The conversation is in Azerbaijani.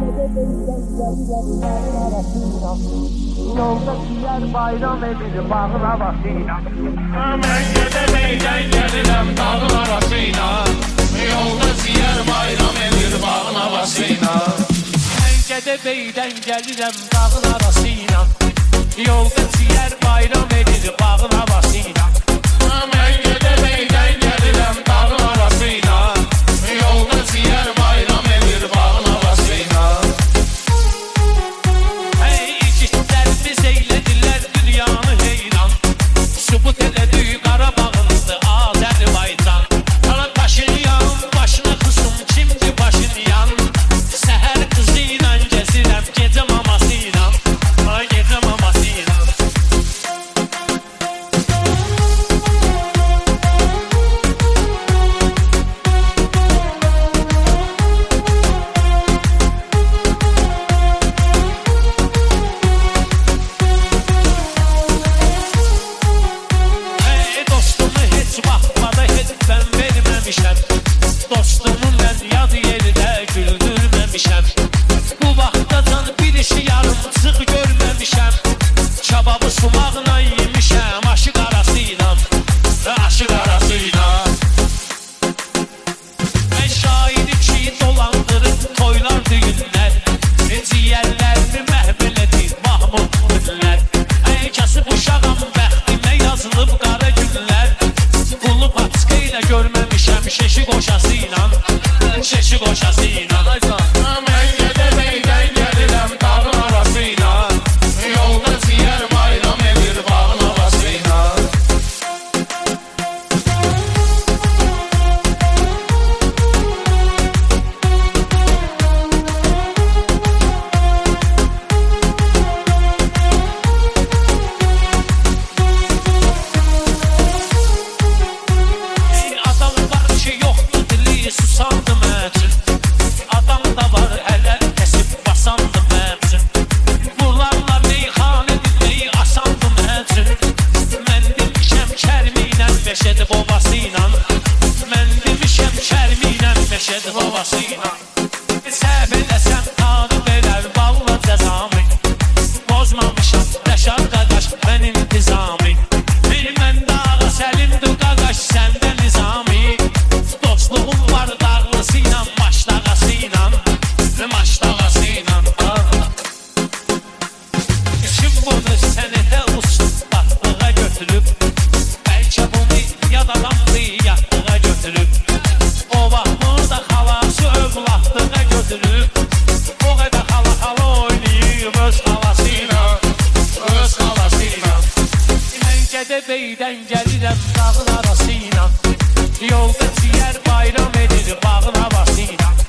Yolda diğer bayram edir bağın havasıyla. Mən Gədəbeydən gəlirəm dağın arasıyla. Yolda diğer bayram edir bağın havasıyla. Mən Gədəbeydən gəlirəm dağın arasıyla. Yolda diğer bayram edir bağın havasıyla. Mən Gədəbeydən gəlirəm dağın arasıyla. Yolda diğer bayram edir bağın havasıyla. Sübut elədi Qarabağınızdır Azərbaycan. Qalan Paşinyan başına qısım kimdir Paşinyan. Səhər qızı ilə gəzirəm gecə maması ilə. Gecə maması ilə. Dostumun mən yad yerdə güldürməmişəm. Bu vaxtacan bir işi yarımçıq görməmişəm. Kababı sumaqla yemişəm aşıq arasıyla. Aşıq arasıyla. Mən şairi ki dolandırıb toylar düyünlər. Ciyərlərimi məhv elədi Mahmud günlər. Kasıb uşağam bəxtimə yazılıb qara günlər. Qulu paçqa ilə görməmişəm şeşi qoşasıyla. Şeşi qoşasıyla. Mən Gədəbeydən gəlirəm dağın arasıyla. Yolda diğer bayram edir bağın havasıyla. Adam var ki yoxdur dili susandı məncin. Adam da var hələ kəsib basandı məncin. Bunlarla meyxan edilməyi asandı məncin. Mən demişəm kərminlə meşədi babasıyla. Mən demişəm kərminlə meşədi babasıyla. Səhv eləsəm tanı verər valla cəzamı. Bozmamışam Rəşad qardaş mən intizamı. Mən dağa səlimdir qardaş səndə nizami. Dostluğum var dağlısıyla maşdağasıyla. Maşdağasıyla. Kim bunu sənətə ustalığa götürüb. Bəlkə bunu yad adamdır yatlığa götürüb. O vaxtımızda xalası övladlığa götürüb. O qədər xala oynayıb öz xalasıyla. Öz xalasıyla. Mən Gədəbeydən gəlirəm dağın arasıyla. Yolda diğer bayram edir bağın havasıyla.